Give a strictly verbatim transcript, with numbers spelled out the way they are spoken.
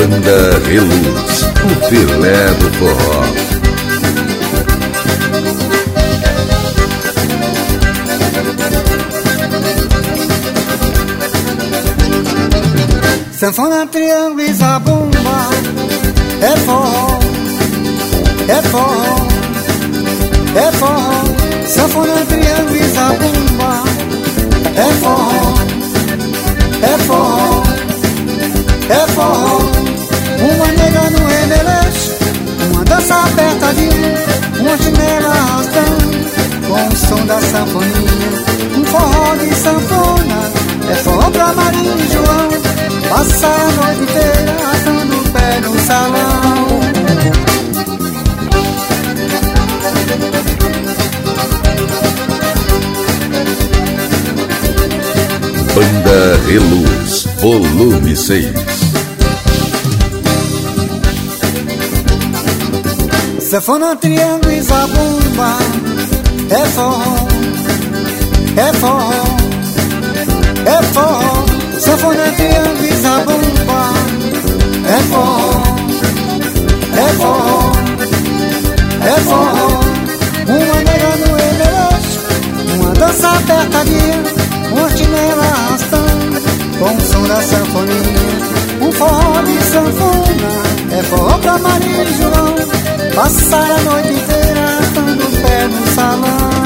Banda Reluz, o filé do forró. Sanfona, triângulo e zabumba, é forró, é forró, é forró. Sanfona, triângulo e zabumba, é forró, é forró, é forró. Uma nega no remeleixo, uma dança apertadinha, uma chinela arrastando com o som da sanfoninha. Um forró de sanfona, é forró pra Maria e João. Passa a noite inteira assando o pé no salão. Banda Reluz, volume seis. Sanfona, triângulo e zabumba, é forró, é forró, é forró. Sanfona, triângulo e zabumba, é forró, é forró, é forró. Uma nega no remeleixo, uma dança apertadinha, uma chinela arrastando com o som da sanfoninha. Um forró de sanfona, é forró pra Maria e João. Passar a noite inteira arrastando o pé no salão.